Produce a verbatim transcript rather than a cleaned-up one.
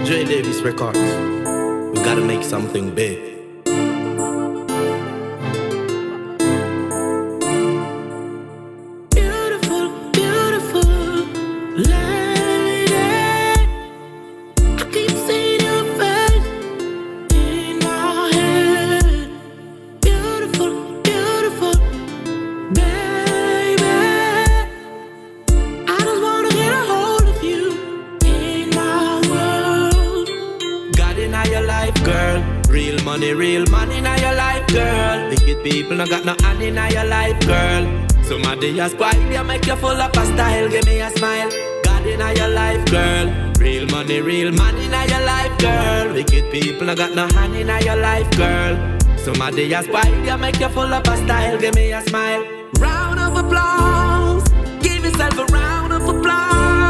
Dre Davis Records. We gotta make something big. Beautiful, beautiful lady. I keep seeing your face in my head. Beautiful, beautiful baby. I just wanna get a hold of you in my world. God in your life, girl. Real money, real money in your life, girl. Wicked people no got no hand in your life, girl. Somebody a spoil you, make you full up a style. Give me a smile. God in your life, girl. Real money, real money in your life, girl. Wicked people no got no hand in your life, girl. Somebody a spoil you, make you full up a style. Give me a smile. Round of applause. Give yourself a round of applause.